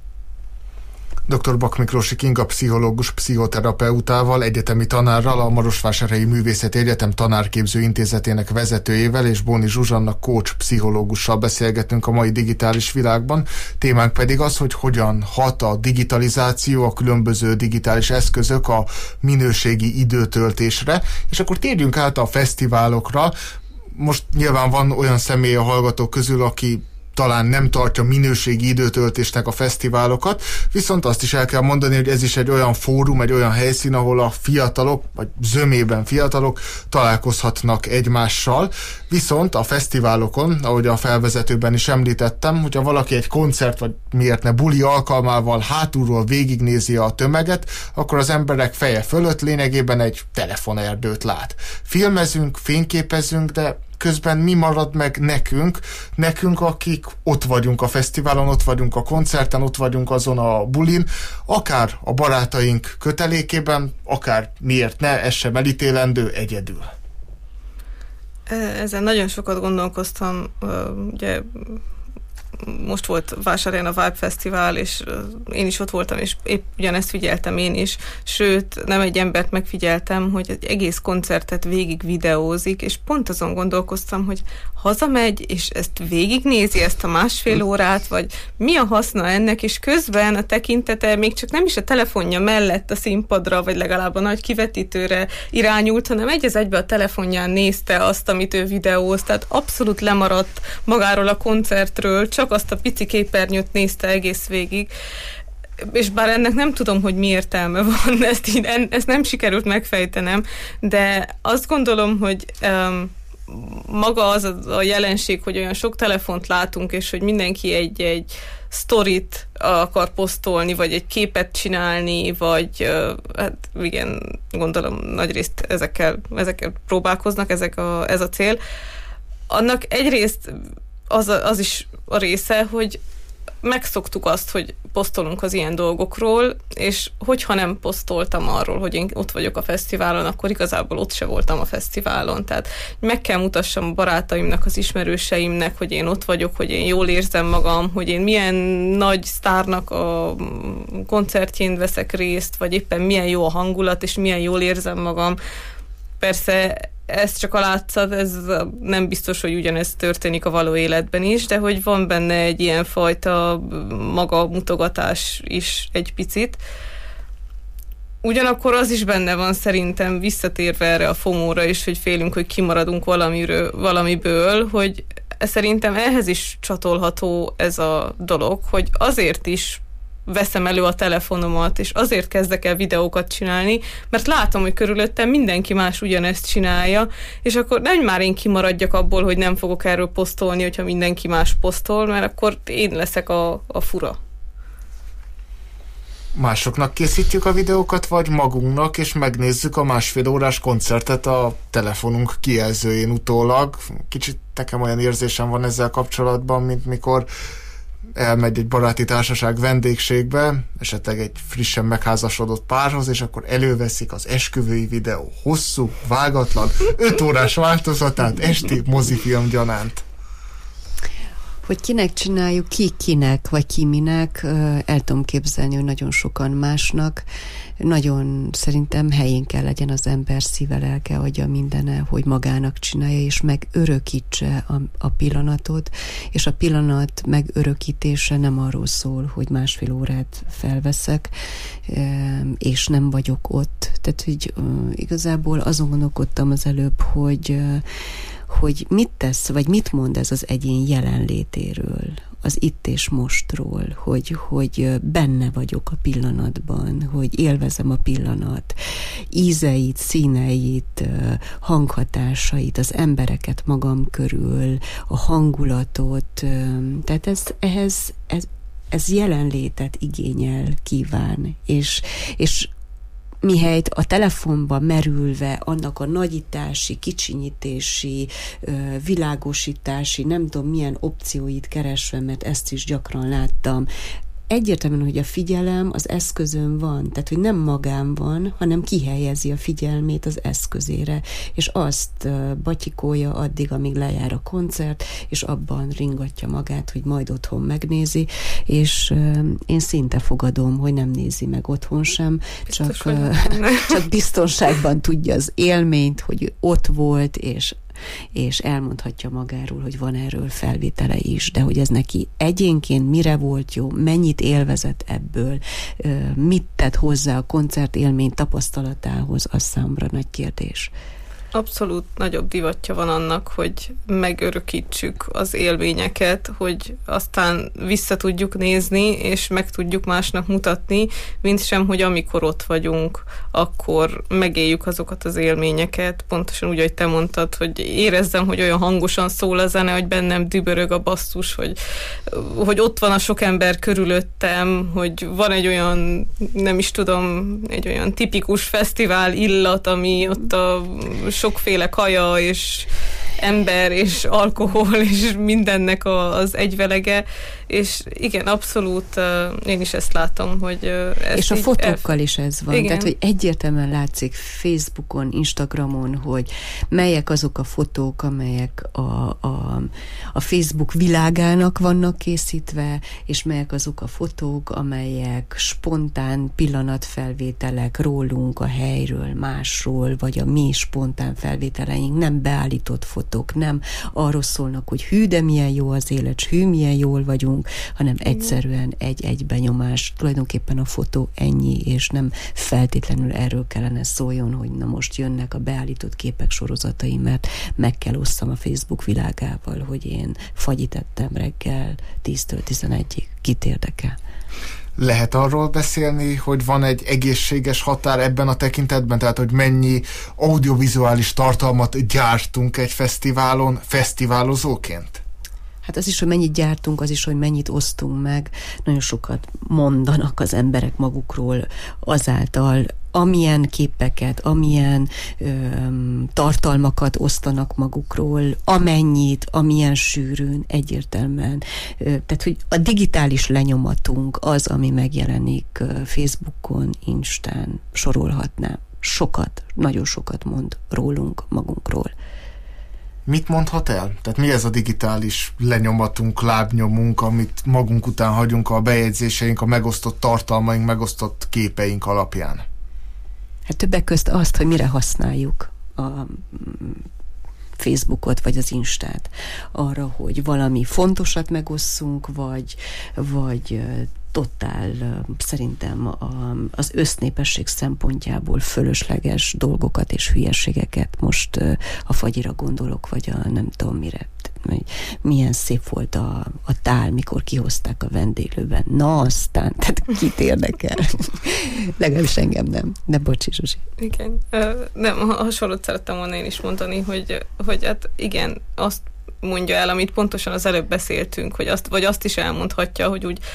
Dr. Bak Miklósi Kinga pszichológus pszichoterapeutával, egyetemi tanárral, a Marosvásárhelyi Művészeti Egyetem Tanárképző Intézetének vezetőjével és Bóni Zsuzsanna coach pszichológussal beszélgetünk a mai digitális világban. Témánk pedig az, hogy hogyan hat a digitalizáció, a különböző digitális eszközök a minőségi időtöltésre, és akkor térjünk át a fesztiválokra. Most nyilván van olyan személy a hallgatók közül, aki talán nem tartja minőségi időtöltésnek a fesztiválokat, viszont azt is el kell mondani, hogy ez is egy olyan fórum, egy olyan helyszín, ahol a fiatalok, vagy zömében fiatalok találkozhatnak egymással, viszont a fesztiválokon, ahogy a felvezetőben is említettem, hogyha valaki egy koncert, vagy miért ne buli alkalmával hátulról végignézi a tömeget, akkor az emberek feje fölött lényegében egy telefonerdőt lát. Filmezünk, fényképezünk, de közben mi marad meg nekünk, akik ott vagyunk a fesztiválon, ott vagyunk a koncerten, ott vagyunk azon a bulin, akár a barátaink kötelékében, akár miért ne, ez sem elítélendő egyedül. Ezen nagyon sokat gondolkoztam, ugye most volt Vásárhelyen a Vibe Fesztivál, és én is ott voltam, és épp ugyanezt figyeltem én is, sőt, nem egy embert megfigyeltem, hogy egy egész koncertet végig videózik, és pont azon gondolkoztam, hogy hazamegy, és ezt végignézi, ezt a másfél órát, vagy mi a haszna ennek, és közben a tekintete még csak nem is a telefonja mellett a színpadra, vagy legalább a nagy kivetítőre irányult, hanem egy az egybe a telefonján nézte azt, amit ő videóz, tehát abszolút lemaradt magáról a koncertről, csak azt a pici képernyőt nézte egész végig, és bár ennek nem tudom, hogy mi értelme van, ezt nem sikerült megfejtenem, de azt gondolom, hogy maga az a jelenség, hogy olyan sok telefont látunk, és hogy mindenki egy sztorit akar posztolni, vagy egy képet csinálni, vagy hát igen, gondolom nagyrészt ezekkel próbálkoznak, ez a cél. Annak egyrészt az is a része, hogy megszoktuk azt, hogy posztolunk az ilyen dolgokról, és hogyha nem posztoltam arról, hogy én ott vagyok a fesztiválon, akkor igazából ott se voltam a fesztiválon. Tehát meg kell mutassam a barátaimnak, az ismerőseimnek, hogy én ott vagyok, hogy én jól érzem magam, hogy én milyen nagy sztárnak a koncertjén veszek részt, vagy éppen milyen jó a hangulat, és milyen jól érzem magam. Persze ez csak a látszat, ez nem biztos, hogy ugyanez történik a való életben is, de hogy van benne egy ilyen fajta magamutogatás is egy picit. Ugyanakkor az is benne van szerintem, visszatérve erre a FOMO-ra is, hogy félünk, hogy kimaradunk valamiből, hogy szerintem ehhez is csatolható ez a dolog, hogy azért is veszem elő a telefonomat, és azért kezdek el videókat csinálni, mert látom, hogy körülöttem mindenki más ugyanezt csinálja, és akkor nem már én kimaradjak abból, hogy nem fogok erről posztolni, hogyha mindenki más posztol, mert akkor én leszek a fura. Másoknak készítjük a videókat, vagy magunknak, és megnézzük a másfél órás koncertet a telefonunk kijelzőjén utólag. Kicsit nekem olyan érzésem van ezzel kapcsolatban, mint mikor elmegy egy baráti társaság vendégségbe, esetleg egy frissen megházasodott párhoz, és akkor előveszik az esküvői videó hosszú, vágatlan, 5 órás változatát esti mozifilm gyanánt. Hogy kinek csináljuk, ki kinek, vagy ki minek, el tudom képzelni, hogy nagyon sokan másnak. Nagyon szerintem helyén kell legyen az ember szíve, lelke, agya, mindene, hogy magának csinálja, és megörökítse a pillanatot, és a pillanat megörökítése nem arról szól, hogy 1,5 órát felveszek, és nem vagyok ott. Tehát, hogy igazából azon gondolkodtam az előbb, hogy mit tesz, vagy mit mond ez az egyén jelenlétéről, az itt és mostról, hogy benne vagyok a pillanatban, hogy élvezem a pillanat, ízeit, színeit, hanghatásait, az embereket magam körül, a hangulatot, tehát ez jelenlétet igényel, kíván, és mihelyt a telefonba merülve annak a nagyítási, kicsinyítési, világosítási, nem tudom milyen opcióit keresve, mert ezt is gyakran láttam, egyértelműen, hogy a figyelem az eszközön van, tehát, hogy nem magán van, hanem kihelyezi a figyelmét az eszközére, és azt batyikolja addig, amíg lejár a koncert, és abban ringatja magát, hogy majd otthon megnézi, és én szinte fogadom, hogy nem nézi meg otthon sem, csak biztonságban tudja az élményt, hogy ott volt, és elmondhatja magáról, hogy van erről felvétele is, de hogy ez neki egyénként mire volt jó, mennyit élvezett ebből, mit tett hozzá a koncert élmény tapasztalatához, az számomra nagy kérdés. Abszolút nagyobb divatja van annak, hogy megörökítsük az élményeket, hogy aztán vissza tudjuk nézni, és meg tudjuk másnak mutatni, mint sem, hogy amikor ott vagyunk, akkor megéljük azokat az élményeket, pontosan úgy, ahogy te mondtad, hogy érezzem, hogy olyan hangosan szól a zene, hogy bennem dübörög a basszus, hogy ott van a sok ember körülöttem, hogy van egy olyan, nem is tudom, egy olyan tipikus fesztivál illat, ami ott a sokféle kaja, és ember, és alkohol, és mindennek az egyvelege, és igen, abszolút én is ezt látom, hogy és a fotókkal is ez van, igen. Tehát, hogy egyértelműen látszik Facebookon, Instagramon, hogy melyek azok a fotók, amelyek a Facebook világának vannak készítve, és melyek azok a fotók, amelyek spontán pillanatfelvételek rólunk, a helyről, másról, vagy a mi spontán felvételeink, nem beállított fotók, nem arról szólnak, hogy hű, de milyen jó az élet, hű, milyen jól vagyunk, hanem egyszerűen egy benyomás. Tulajdonképpen a fotó ennyi, és nem feltétlenül erről kellene szóljon, hogy na most jönnek a beállított képek sorozatai, mert meg kell osszam a Facebook világával, hogy én fagyit ettem reggel 10-től 11-ig. Kit érdekel? Lehet arról beszélni, hogy van egy egészséges határ ebben a tekintetben, tehát hogy mennyi audiovizuális tartalmat gyártunk egy fesztiválon fesztiválozóként? Hát az is, hogy mennyit gyártunk, az is, hogy mennyit osztunk meg. Nagyon sokat mondanak az emberek magukról azáltal, amilyen képeket, amilyen tartalmakat osztanak magukról, amennyit, amilyen sűrűn, egyértelműen. Tehát, hogy a digitális lenyomatunk az, ami megjelenik Facebookon, Instán, sorolhatnám. Sokat, nagyon sokat mond rólunk, magunkról. Mit mondhat el? Tehát mi ez a digitális lenyomatunk, lábnyomunk, amit magunk után hagyunk a bejegyzéseink, a megosztott tartalmaink, megosztott képeink alapján? Hát többek közt azt, hogy mire használjuk a Facebookot, vagy az Instát. Arra, hogy valami fontosat megosszunk, vagy totál szerintem az össznépesség szempontjából fölösleges dolgokat és hülyeségeket. Most a fagyira gondolok, vagy a nem tudom mire. Milyen szép volt a tál, mikor kihozták a vendéglőben. Na aztán, tehát kit érdekel? Legalábbis engem nem. De bocsi, Zsuzsi. Igen. Nem, hasonlót szerettem volna én is mondani, hogy hát igen, azt mondja el, amit pontosan az előbb beszéltünk, hogy azt is elmondhatja, hogy úgy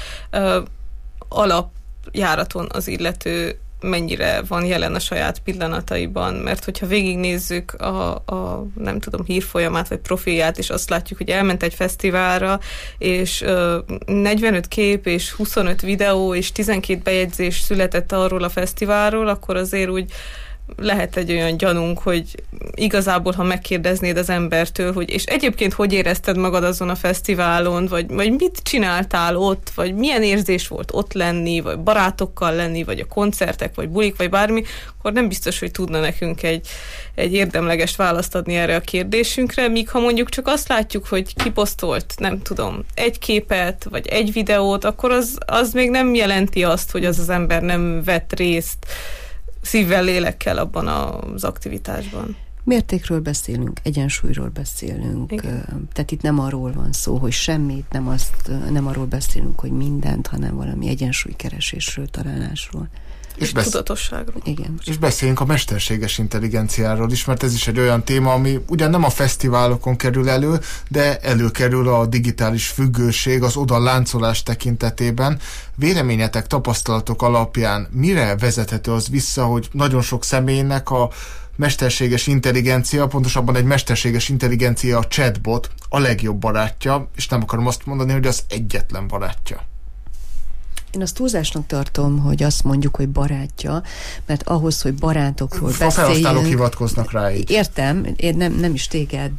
alapjáraton az illető mennyire van jelen a saját pillanataiban, mert hogyha végignézzük a nem tudom, hírfolyamát, vagy profilját, és azt látjuk, hogy elment egy fesztiválra, és 45 kép, és 25 videó, és 12 bejegyzés született arról a fesztiválról, akkor azért úgy lehet egy olyan gyanunk, hogy igazából, ha megkérdeznéd az embertől, hogy és egyébként hogy érezted magad azon a fesztiválon, vagy mit csináltál ott, vagy milyen érzés volt ott lenni, vagy barátokkal lenni, vagy a koncertek, vagy bulik, vagy bármi, akkor nem biztos, hogy tudna nekünk egy érdemleges választ adni erre a kérdésünkre, míg ha mondjuk csak azt látjuk, hogy kiposztolt, nem tudom, egy képet, vagy egy videót, akkor az még nem jelenti azt, hogy az ember nem vett részt szívvel, lélekkel abban az aktivitásban. Mértékről beszélünk, egyensúlyról beszélünk. Igen. Tehát itt nem arról van szó, hogy semmit, nem arról beszélünk, hogy mindent, hanem valami egyensúlykeresésről, találásról. És tudatosságról. Igen. És beszéljünk a mesterséges intelligenciáról is, mert ez is egy olyan téma, ami ugyan nem a fesztiválokon kerül elő, de előkerül a digitális függőség, az odaláncolás tekintetében. Véleményetek, tapasztalatok alapján mire vezethető az vissza, hogy nagyon sok személynek a mesterséges intelligencia, pontosabban egy mesterséges intelligencia, a chatbot a legjobb barátja, és nem akarom azt mondani, hogy az egyetlen barátja. Én azt túlzásnak tartom, hogy azt mondjuk, hogy barátja, mert ahhoz, hogy barátokról beszéljünk... A felhasználók hivatkoznak rá így. Értem, én nem is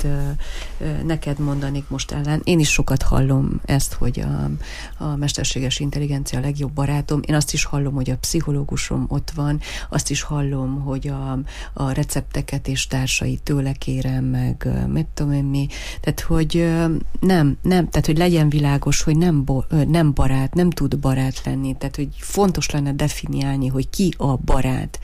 neked mondanék most ellen. Én is sokat hallom ezt, hogy a mesterséges intelligencia a legjobb barátom. Én azt is hallom, hogy a pszichológusom ott van, azt is hallom, hogy a recepteket és társait tőle kérem, meg mit tudom én mi. Tehát, hogy nem, tehát, hogy legyen világos, hogy nem barát, nem tud barát lenni, tehát hogy fontos lenne definiálni, hogy ki a barát,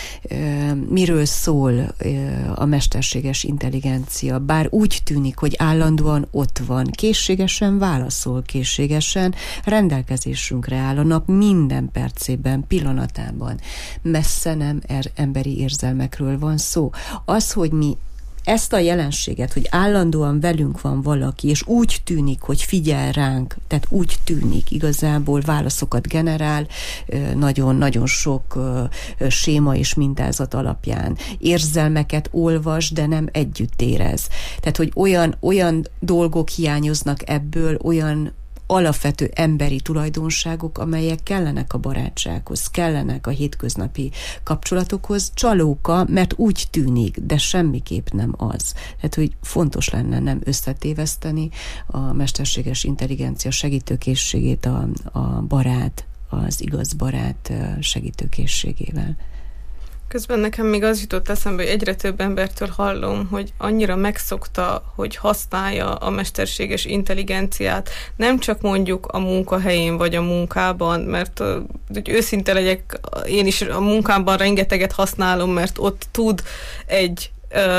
miről szól a mesterséges intelligencia, bár úgy tűnik, hogy állandóan ott van, készségesen válaszol, készségesen rendelkezésünkre áll a nap minden percében, pillanatában. Messze nem emberi érzelmekről van szó. Az, hogy mi ezt a jelenséget, hogy állandóan velünk van valaki, és úgy tűnik, hogy figyel ránk, tehát úgy tűnik, igazából válaszokat generál, nagyon-nagyon sok séma és mintázat alapján. Érzelmeket olvas, de nem együtt érez. Tehát, hogy olyan dolgok hiányoznak ebből, olyan alapvető emberi tulajdonságok, amelyek kellenek a barátsághoz, kellenek a hétköznapi kapcsolatokhoz. Csalóka, mert úgy tűnik, de semmiképp nem az. Tehát, hogy fontos lenne nem összetéveszteni a mesterséges intelligencia segítőkészségét a barát, az igaz barát segítőkészségével. Közben nekem még az jutott eszembe, hogy egyre több embertől hallom, hogy annyira megszokta, hogy használja a mesterséges intelligenciát, nem csak mondjuk a munkahelyén vagy a munkában, mert hogy őszinte legyek, én is a munkámban rengeteget használom, mert ott tud egy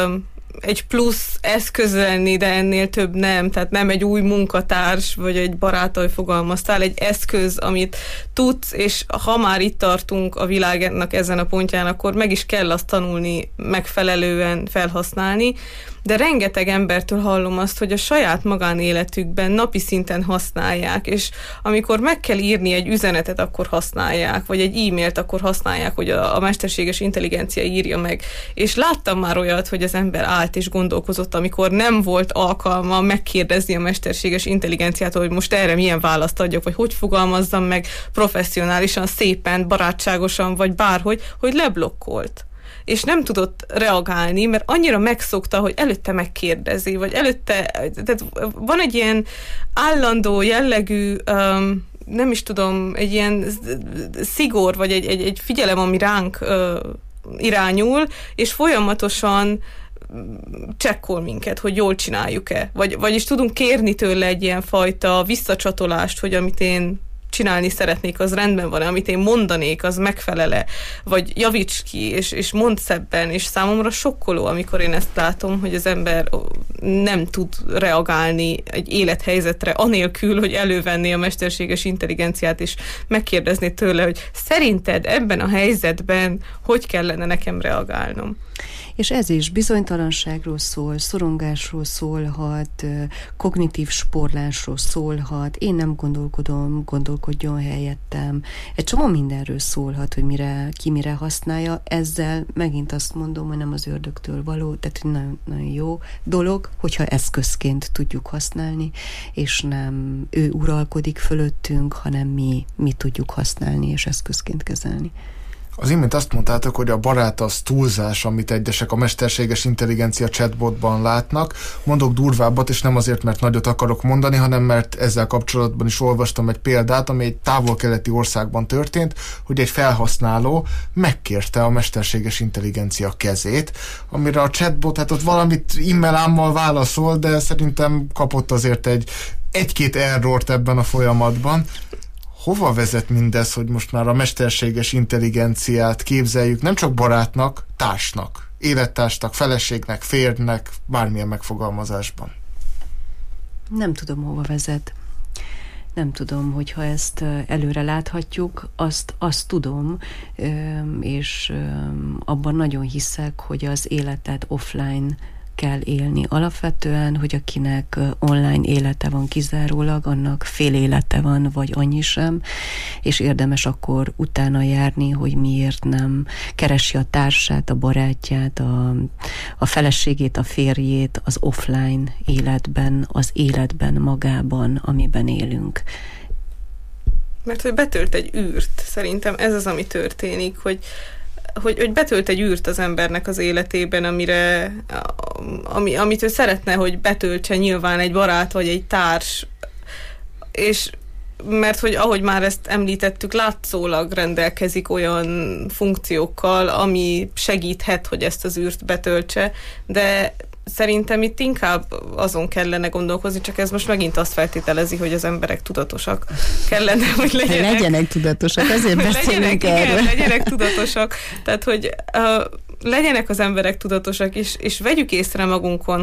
plusz eszköz lenni, de ennél több nem, tehát nem egy új munkatárs, vagy egy barát, ahogy fogalmaztál, egy eszköz, amit tudsz, és ha már itt tartunk a világnak ezen a pontján, akkor meg is kell azt tanulni, megfelelően felhasználni, de rengeteg embertől hallom azt, hogy a saját magánéletükben napi szinten használják, és amikor meg kell írni egy üzenetet, akkor használják, vagy egy e-mailt, akkor használják, hogy a mesterséges intelligencia írja meg. És láttam már olyat, hogy az ember állt és gondolkozott, amikor nem volt alkalma megkérdezni a mesterséges intelligenciától, hogy most erre milyen választ adjak, vagy hogy fogalmazzam meg professzionálisan, szépen, barátságosan, vagy bárhogy, hogy leblokkolt. És nem tudott reagálni, mert annyira megszokta, hogy előtte megkérdezi, vagy előtte, tehát van egy ilyen állandó jellegű, nem is tudom, egy ilyen szigor, vagy egy figyelem, ami ránk irányul, és folyamatosan csekkol minket, hogy jól csináljuk-e. Vagyis tudunk kérni tőle egy ilyen fajta visszacsatolást, hogy amit én csinálni szeretnék, az rendben van, amit én mondanék, az megfelele, vagy javíts ki, és mondd szebben, és számomra sokkoló, amikor én ezt látom, hogy az ember nem tud reagálni egy élethelyzetre, anélkül, hogy elővenné a mesterséges intelligenciát, és megkérdezné tőle, hogy szerinted ebben a helyzetben hogy kellene nekem reagálnom? És ez is bizonytalanságról szól, szorongásról szólhat, kognitív sporlásról szólhat, én nem gondolkodjon helyettem. Egy csomó mindenről szólhat, hogy ki mire használja. Ezzel megint azt mondom, hogy nem az ördögtől való, tehát nagyon, nagyon jó dolog, hogyha eszközként tudjuk használni, és nem ő uralkodik fölöttünk, hanem mi tudjuk használni és eszközként kezelni. Az imént azt mondtátok, hogy a barát az túlzás, amit egyesek a mesterséges intelligencia chatbotban látnak. Mondok durvábbat, és nem azért, mert nagyot akarok mondani, hanem mert ezzel kapcsolatban is olvastam egy példát, ami egy távol-keleti országban történt, hogy egy felhasználó megkérte a mesterséges intelligencia kezét, amire a chatbot, hát ott valamit immelámmal válaszol, de szerintem kapott azért egy-két errort ebben a folyamatban. Hova vezet mindez, hogy most már a mesterséges intelligenciát képzeljük nem csak barátnak, társnak, élettársnak, feleségnek, férjnek, bármilyen megfogalmazásban? Nem tudom, hova vezet. Nem tudom, hogyha ezt előre láthatjuk, azt tudom, és abban nagyon hiszek, hogy az életet offline kell élni. Alapvetően, hogy akinek online élete van kizárólag, annak fél élete van, vagy annyi sem, és érdemes akkor utána járni, hogy miért nem keresi a társát, a barátját, a feleségét, a férjét az offline életben, az életben magában, amiben élünk. Mert hogy betölt egy űrt. Szerintem ez az, ami történik, hogy betölt egy űrt az embernek az életében, amit ő szeretne, hogy betöltse nyilván egy barát vagy egy társ. És mert hogy ahogy már ezt említettük, látszólag rendelkezik olyan funkciókkal, ami segíthet, hogy ezt az űrt betöltse, de szerintem itt inkább azon kellene gondolkozni, csak ez most megint azt feltételezi, hogy az emberek tudatosak kellene, hogy legyenek. Legyenek tudatosak, azért beszélünk erről. Igen, legyenek tudatosak. Tehát, hogy legyenek az emberek tudatosak, és vegyük észre magunkon,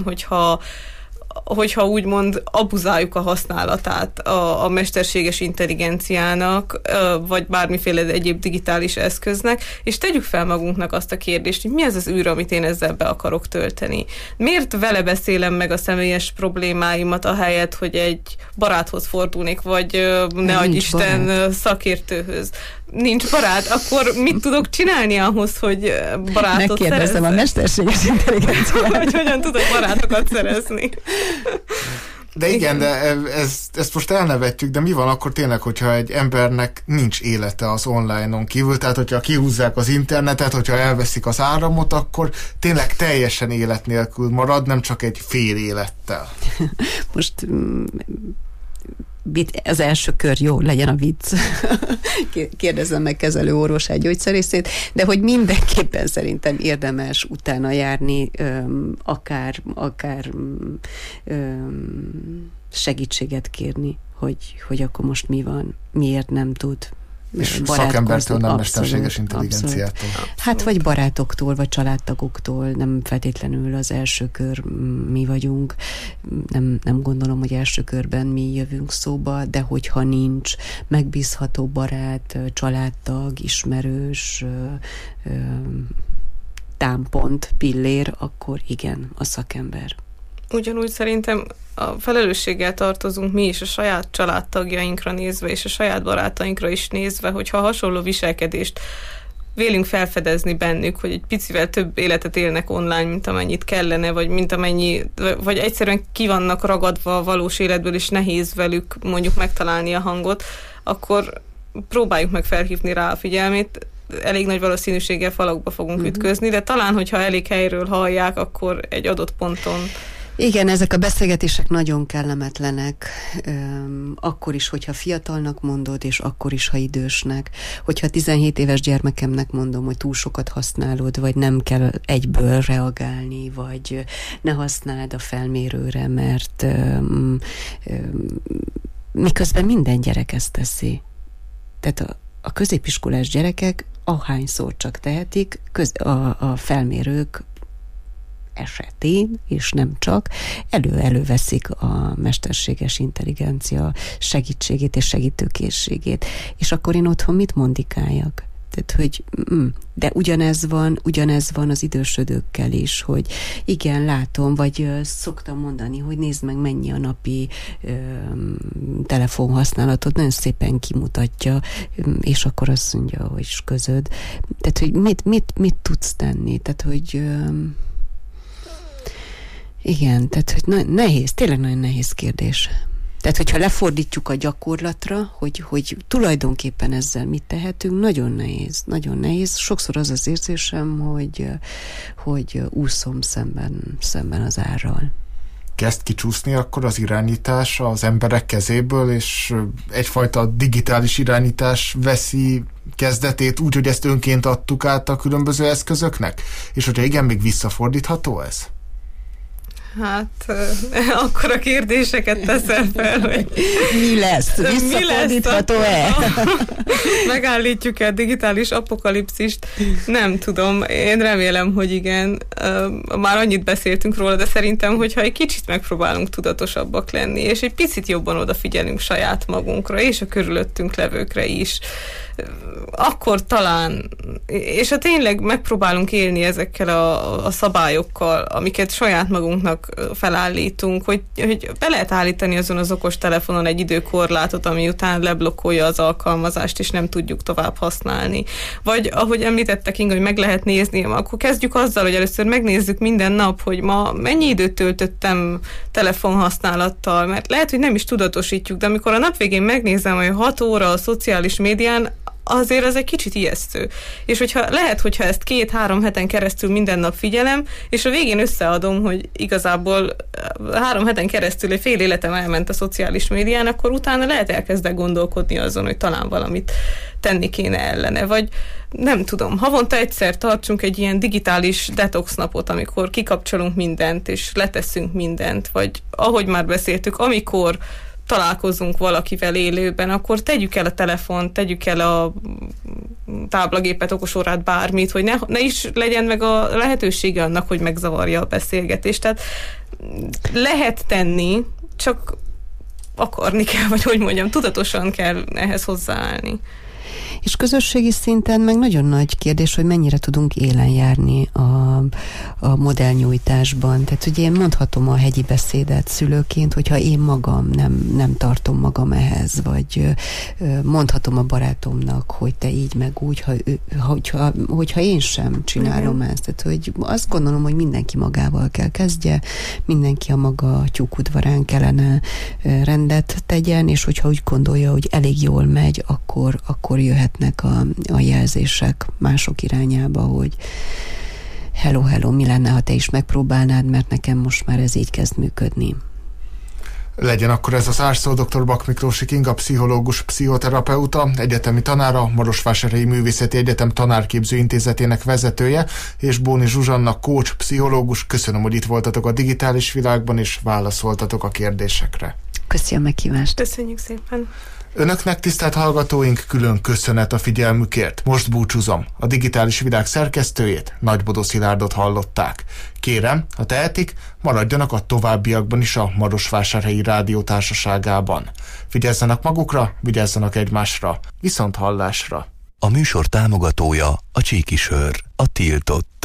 hogyha úgymond abuzáljuk a használatát a mesterséges intelligenciának, vagy bármiféle egyéb digitális eszköznek, és tegyük fel magunknak azt a kérdést, hogy mi az az űr, amit én ezzel be akarok tölteni. Miért vele beszélem meg a személyes problémáimat, ahelyett, hogy egy baráthoz fordulnék, vagy ne adj Isten barát. Szakértőhöz. Nincs barát, akkor mit tudok csinálni ahhoz, hogy barátot megkérdezem a mesterséges intelligenciát. Hogy hogyan tudok barátokat szerezni. De igen, de ezt most elnevetjük, de mi van akkor tényleg, hogyha egy embernek nincs élete az online-on kívül, tehát hogyha kihúzzák az internetet, hogyha elveszik az áramot, akkor tényleg teljesen élet nélkül marad, nem csak egy fél élettel. Most az első kör jó, legyen a vicc. Kérdezzem meg kezelőorvosát, gyógyszerészét, de hogy mindenképpen szerintem érdemes utána járni, akár segítséget kérni, hogy akkor most mi van, miért nem tud és szakembertől, nem mesterséges intelligenciától. Hát vagy barátoktól, vagy családtagoktól, nem feltétlenül az első kör mi vagyunk. Nem gondolom, hogy első körben mi jövünk szóba, de hogyha nincs megbízható barát, családtag, ismerős, támpont, pillér, akkor igen, a szakember. Ugyanúgy szerintem a felelősséggel tartozunk mi is a saját családtagjainkra nézve, és a saját barátainkra is nézve, hogyha hasonló viselkedést vélünk felfedezni bennük, hogy egy picivel több életet élnek online, mint amennyit kellene, vagy egyszerűen ki vannak ragadva a valós életből, és nehéz velük mondjuk megtalálni a hangot, akkor próbáljuk meg felhívni rá a figyelmét. Elég nagy valószínűséggel falakba fogunk ütközni, de talán, hogyha elég helyről hallják, akkor egy adott ponton. Igen, ezek a beszélgetések nagyon kellemetlenek, akkor is, hogyha fiatalnak mondod, és akkor is, ha idősnek. Hogyha 17 éves gyermekemnek mondom, hogy túl sokat használod, vagy nem kell egyből reagálni, vagy ne használd a felmérőre, mert miközben minden gyerek ezt teszi. Tehát a középiskolás gyerekek ahányszor csak tehetik, a felmérők esetén, és nem csak, előveszik a mesterséges intelligencia segítségét és segítőkészségét. És akkor én otthon mit mondikáljak? Tehát, hogy de ugyanez van az idősödőkkel is, hogy igen, látom, vagy szoktam mondani, hogy nézd meg, mennyi a napi telefonhasználatod, nagyon szépen kimutatja, és akkor azt mondja, hogy közöd. Tehát, hogy mit tudsz tenni? Tehát, hogy igen, tehát, hogy nehéz, tényleg nagyon nehéz kérdés. Tehát, hogyha lefordítjuk a gyakorlatra, hogy tulajdonképpen ezzel mit tehetünk, nagyon nehéz. Sokszor az az érzésem, hogy úszom szemben az árral. Kezd kicsúszni akkor az irányítás az emberek kezéből, és egyfajta digitális irányítás veszi kezdetét úgy, hogy ezt önként adtuk át a különböző eszközöknek? És hogyha igen, még visszafordítható ez? Hát, akkor a kérdéseket teszel fel, hogy mi lesz? Visszafordítható-e? Megállítjuk-e a digitális apokalipszist? Nem tudom. Én remélem, hogy igen. Már annyit beszéltünk róla, de szerintem, hogyha egy kicsit megpróbálunk tudatosabbak lenni, és egy picit jobban odafigyelünk saját magunkra, és a körülöttünk levőkre is, akkor talán, és ha tényleg megpróbálunk élni ezekkel a szabályokkal, amiket saját magunknak felállítunk, hogy be lehet állítani azon az okos telefonon egy időkorlátot, ami után leblokkolja az alkalmazást, és nem tudjuk tovább használni. Vagy ahogy említettek, Inga, hogy meg lehet nézni, akkor kezdjük azzal, hogy először megnézzük minden nap, hogy ma mennyi időt töltöttem telefonhasználattal, mert lehet, hogy nem is tudatosítjuk, de amikor a nap végén megnézem, hogy 6 óra a szociális médián, azért az egy kicsit ijesztő. És hogyha ezt 2-3 heten keresztül minden nap figyelem, és a végén összeadom, hogy igazából 3 heten keresztül egy fél életem elment a szociális médián, akkor utána lehet elkezdek gondolkodni azon, hogy talán valamit tenni kéne ellene. Vagy nem tudom, havonta egyszer tartsunk egy ilyen digitális detox napot, amikor kikapcsolunk mindent, és leteszünk mindent. Vagy ahogy már beszéltük, amikor találkozunk valakivel élőben, akkor tegyük el a telefont, tegyük el a táblagépet, okosórát, bármit, hogy ne is legyen meg a lehetősége annak, hogy megzavarja a beszélgetést. Tehát lehet tenni, csak akarni kell, vagy hogy mondjam, tudatosan kell ehhez hozzáállni. És közösségi szinten meg nagyon nagy kérdés, hogy mennyire tudunk élen járni a modellnyújtásban. Tehát ugye én mondhatom a hegyi beszédet szülőként, hogyha én magam nem tartom magam ehhez, vagy mondhatom a barátomnak, hogy te így meg úgy, hogyha én sem csinálom ezt. Tehát hogy azt gondolom, hogy mindenki magával kell kezdje, mindenki a maga tyúkudvarán kellene rendet tegyen, és hogyha úgy gondolja, hogy elég jól megy, akkor jöhetnek a jelzések mások irányába, hogy hello, mi lenne, ha te is megpróbálnád, mert nekem most már ez így kezd működni. Legyen akkor ez az árszó, dr. Bak Miklósik Inga, pszichológus, pszichoterapeuta, egyetemi tanára, Marosvásárhelyi Művészeti Egyetem Tanárképző Intézetének vezetője, és Bóni Zsuzsanna, coach, pszichológus. Köszönöm, hogy itt voltatok a digitális világban, és válaszoltatok a kérdésekre. Köszönöm a meghívást. Köszönjük szépen. Önöknek, tisztelt hallgatóink, külön köszönet a figyelmükért. Most búcsúzom. A digitális világ szerkesztőjét, Nagybodó Szilárdot hallották. Kérem, ha tehetik, maradjanak a továbbiakban is a Marosvásárhelyi Rádió Társaságában. Vigyázzanak magukra, vigyázzanak egymásra. Viszont hallásra. A műsor támogatója a Csíki Sör, a tiltott.